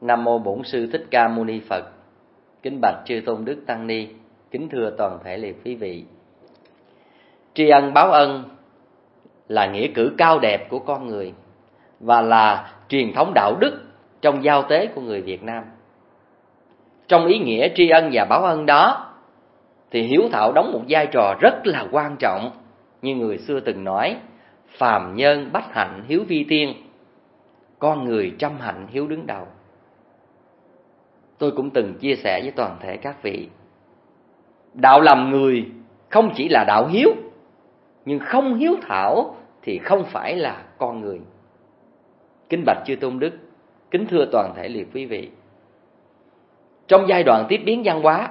Nam mô Bổn Sư Thích Ca Mâu Ni Phật. Kính bạch chư tôn đức tăng ni, kính thưa toàn thể liệt quý vị. Tri ân báo ân là nghĩa cử cao đẹp của con người và là truyền thống đạo đức trong giao tế của người Việt Nam. Trong ý nghĩa tri ân và báo ân đó thì hiếu thảo đóng một vai trò rất là quan trọng. Như người xưa từng nói, phàm nhân bách hạnh hiếu vi tiên, con người trăm hạnh hiếu đứng đầu. Tôi cũng từng chia sẻ với toàn thể các vị, đạo làm người không chỉ là đạo hiếu, nhưng không hiếu thảo thì không phải là con người. Kính bạch chư tôn đức, kính thưa toàn thể liệt quý vị. Trong giai đoạn tiếp biến văn hóa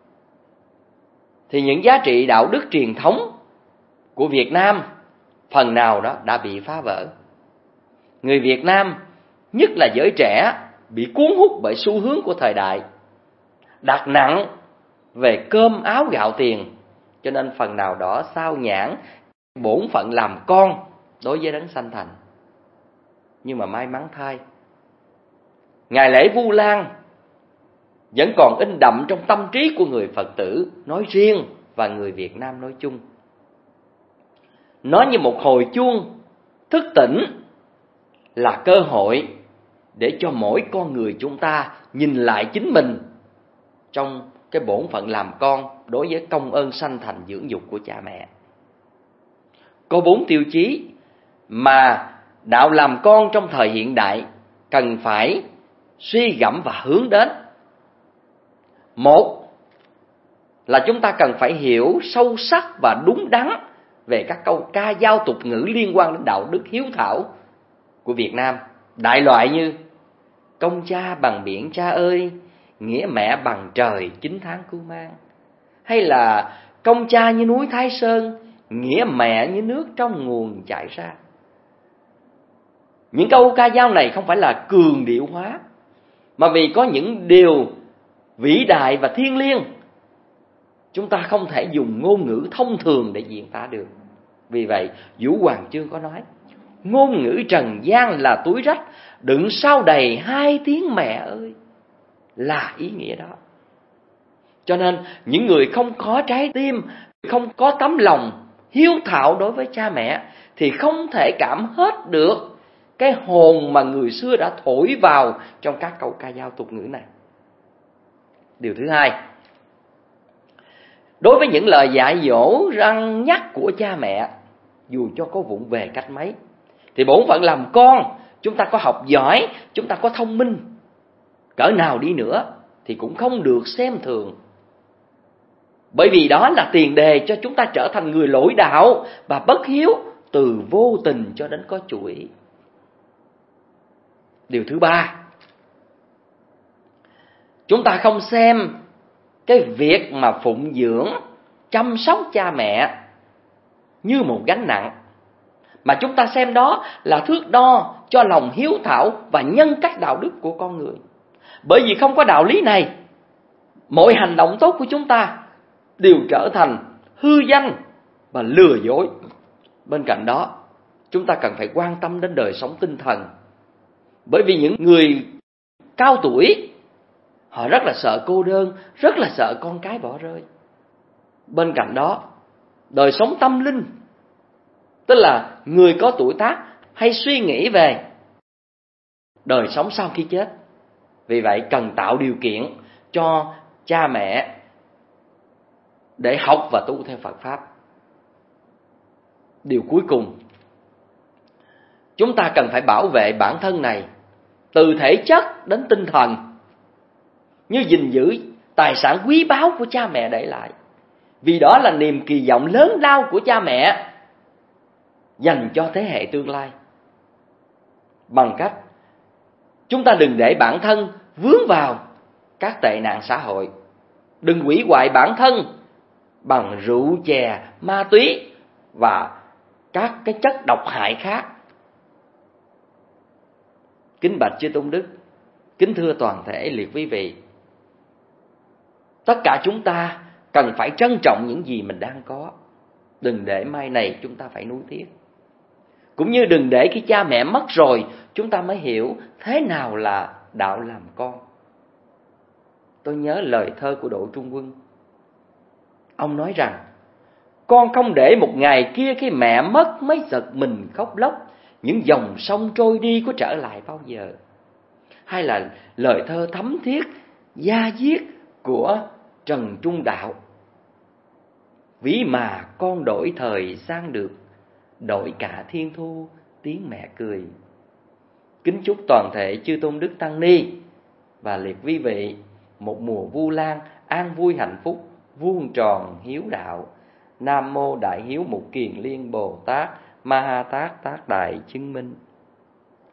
thì những giá trị đạo đức truyền thống của Việt Nam phần nào đó đã bị phá vỡ. Người Việt Nam, nhất là giới trẻ, bị cuốn hút bởi xu hướng của thời đại, đặt nặng về cơm áo gạo tiền, cho nên phần nào đó sao nhãng bổn phận làm con đối với đấng sanh thành. Nhưng mà may mắn thay, ngày lễ Vu Lan vẫn còn in đậm trong tâm trí của người Phật tử nói riêng và người Việt Nam nói chung. Nó như một hồi chuông thức tỉnh, là cơ hội để cho mỗi con người chúng ta nhìn lại chính mình trong cái bổn phận làm con đối với công ơn sanh thành dưỡng dục của cha mẹ. Có 4 tiêu chí mà đạo làm con trong thời hiện đại cần phải suy gẫm và hướng đến. Một là chúng ta cần phải hiểu sâu sắc và đúng đắn về các câu ca dao tục ngữ liên quan đến đạo đức hiếu thảo của Việt Nam. Đại loại như công cha bằng biển cha ơi, nghĩa mẹ bằng trời 9 tháng cứu mang. Hay là công cha như núi Thái Sơn, nghĩa mẹ như nước trong nguồn chảy ra. Những câu ca dao này không phải là cường điệu hóa, mà vì có những điều vĩ đại và thiêng liêng, chúng ta không thể dùng ngôn ngữ thông thường để diễn tả được. Vì vậy, Vũ Hoàng Chương có nói, ngôn ngữ trần gian là túi rách, đựng sao đầy 2 tiếng mẹ ơi, là ý nghĩa đó. Cho nên, những người không có trái tim, không có tấm lòng hiếu thảo đối với cha mẹ thì không thể cảm hết được cái hồn mà người xưa đã thổi vào trong các câu ca dao tục ngữ này. Điều thứ hai, đối với những lời dạy dỗ răn nhắc của cha mẹ, dù cho có vụng về cách mấy, thì bổn phận làm con, chúng ta có học giỏi, chúng ta có thông minh cỡ nào đi nữa thì cũng không được xem thường. Bởi vì đó là tiền đề cho chúng ta trở thành người lỗi đạo và bất hiếu từ vô tình cho đến có chủ ý. Điều thứ ba, chúng ta không xem cái việc mà phụng dưỡng, chăm sóc cha mẹ như một gánh nặng, mà chúng ta xem đó là thước đo cho lòng hiếu thảo và nhân cách đạo đức của con người. Bởi vì không có đạo lý này, mọi hành động tốt của chúng ta đều trở thành hư danh và lừa dối. Bên cạnh đó, chúng ta cần phải quan tâm đến đời sống tinh thần. Bởi vì những người cao tuổi, họ rất là sợ cô đơn, rất là sợ con cái bỏ rơi. Bên cạnh đó, đời sống tâm linh, tức là người có tuổi tác hay suy nghĩ về đời sống sau khi chết. Vì vậy cần tạo điều kiện cho cha mẹ để học và tu theo Phật Pháp. Điều cuối cùng, chúng ta cần phải bảo vệ bản thân này từ thể chất đến tinh thần, như gìn giữ tài sản quý báu của cha mẹ để lại. Vì đó là niềm kỳ vọng lớn lao của cha mẹ dành cho thế hệ tương lai. Bằng cách chúng ta đừng để bản thân vướng vào các tệ nạn xã hội, đừng hủy hoại bản thân bằng rượu chè, ma túy và các cái chất độc hại khác. Kính bạch chư tôn đức, kính thưa toàn thể liệt quý vị, tất cả chúng ta cần phải trân trọng những gì mình đang có. Đừng để mai này chúng ta phải nuối tiếc. Cũng như đừng để khi cha mẹ mất rồi chúng ta mới hiểu thế nào là đạo làm con. Tôi nhớ lời thơ của Đỗ Trung Quân. Ông nói rằng, con không để một ngày kia khi mẹ mất mới giật mình khóc lóc, những dòng sông trôi đi có trở lại bao giờ. Hay là lời thơ thấm thiết, da diết của Trần Trung Đạo. Ví mà con đổi thời sang được, đổi cả thiên thu tiếng mẹ cười. Kính chúc toàn thể chư tôn đức tăng ni và liệt quý vị một mùa Vu Lan an vui hạnh phúc, vuông tròn hiếu đạo. Nam mô Đại Hiếu Mục Kiền Liên Bồ Tát Ma Ha Tát Tác Đại Chứng Minh.